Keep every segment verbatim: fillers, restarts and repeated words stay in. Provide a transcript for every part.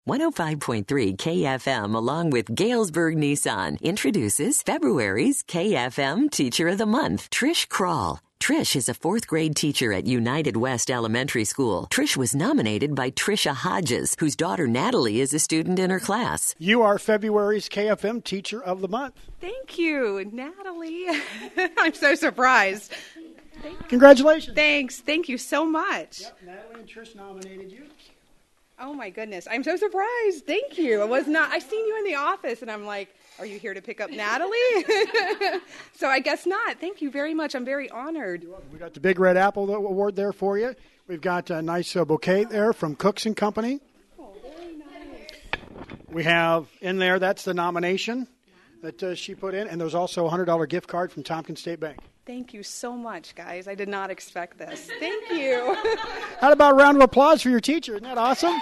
one oh five point three K F M, along with Galesburg Nissan, introduces February's K F M Teacher of the Month, Trish Kroll. Trish is a fourth grade teacher at United West Elementary School. Trish was nominated by Trisha Hodges, whose daughter Natalie is a student in her class. You are February's K F M Teacher of the Month. Thank you, Natalie. I'm so surprised. Congratulations. Thanks. Thank you so much. Yep, Natalie and Trish nominated you. Oh, my goodness. I'm so surprised. Thank you. I was not. I seen you in the office, and I'm like, are you here to pick up Natalie? So I guess not. Thank you very much. I'm very honored. We got the Big Red Apple Award there for you. We've got a nice uh, bouquet there from Cooks and Company. Oh, very nice. We have in there, that's the nomination that uh, she put in, and there's also a one hundred dollars gift card from Tompkins State Bank. Thank you so much, guys. I did not expect this. Thank you. How about a round of applause for your teacher? Isn't that awesome?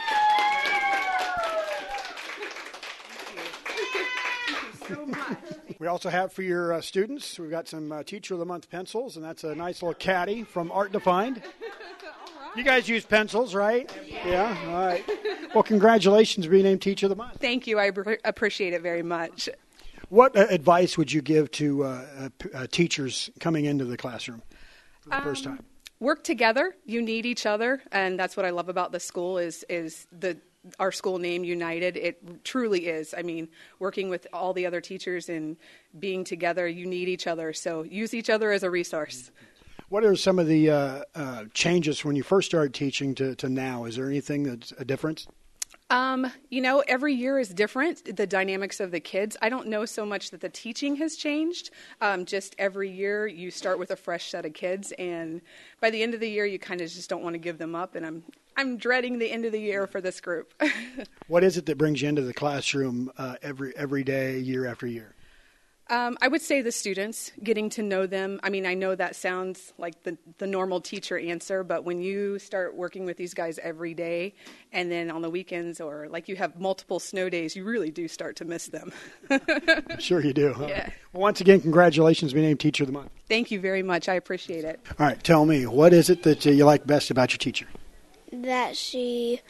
So much. We also have for your uh, students, we've got some uh, Teacher of the Month pencils, and that's a nice little caddy from Art Defined. Right. You guys use pencils, right? Yeah. yeah? All right. Well, congratulations for being named Teacher of the Month. Thank you. I br- appreciate it very much. What uh, advice would you give to uh, uh, uh, teachers coming into the classroom for the um, first time? Work together. You need each other, and that's what I love about the school is is the our school name, United. It truly is. I mean, working with all the other teachers and being together, you need each other. So use each other as a resource. What are some of the uh, uh, changes when you first started teaching to, to now? Is there anything that's a difference? Um, you know, every year is different, the dynamics of the kids. I don't know so much that the teaching has changed. Um, just every year you start with a fresh set of kids, and by the end of the year you kind of just don't want to give them up, and I'm I'm dreading the end of the year for this group. What is it that brings you into the classroom uh, every every day, year after year? Um, I would say the students, getting to know them. I mean, I know that sounds like the, the normal teacher answer, but when you start working with these guys every day, and then on the weekends or like you have multiple snow days, you really do start to miss them. Sure you do. Huh? Yeah. Well, once again, congratulations being named Teacher of the Month. Thank you very much. I appreciate it. All right, tell me, what is it that uh, you like best about your teacher? That she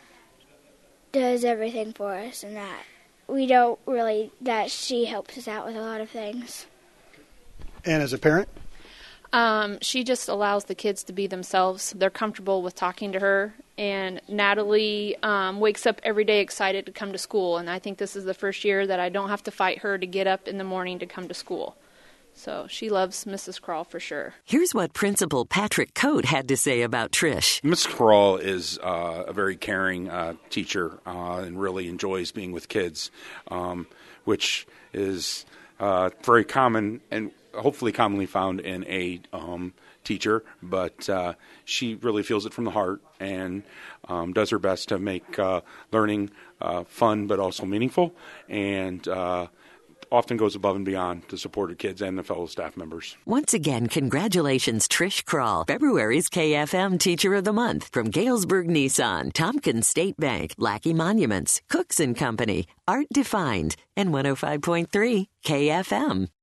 does everything for us, and that we don't really, that she helps us out with a lot of things. And as a parent? Um, she just allows the kids to be themselves. They're comfortable with talking to her. And Natalie um, wakes up every day excited to come to school. And I think this is the first year that I don't have to fight her to get up in the morning to come to school. So she loves Missus Kroll for sure. Here's what Principal Patrick Coate had to say about Trish. Miz Kroll is uh, a very caring uh, teacher uh, and really enjoys being with kids, um, which is uh, very common and hopefully commonly found in a um, teacher. But uh, she really feels it from the heart and um, does her best to make uh, learning uh, fun but also meaningful, and uh often goes above and beyond to support her kids and the fellow staff members. Once again, congratulations, Trish Kroll, February's K F M Teacher of the Month, from Galesburg Nissan, Tompkins State Bank, Lackey Monuments, Cooks and Company, Art Defined, and one oh five point three K F M.